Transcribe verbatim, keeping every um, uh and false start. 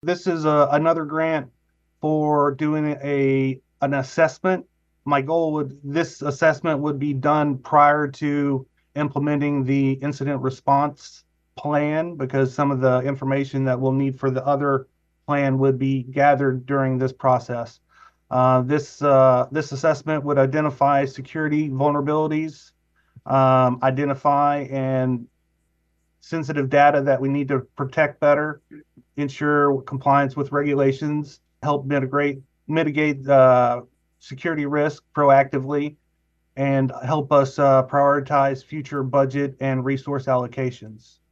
this is a, another grant for doing a an assessment. My goal would this assessment would be done prior to implementing the incident response plan because some of the information that we'll need for the other plan would be gathered during this process. Uh, this uh, this assessment would identify security vulnerabilities, um, identify and sensitive data that we need to protect better, ensure compliance with regulations, help mitigate mitigate uh, security risk proactively, and help us uh, prioritize future budget and resource allocations.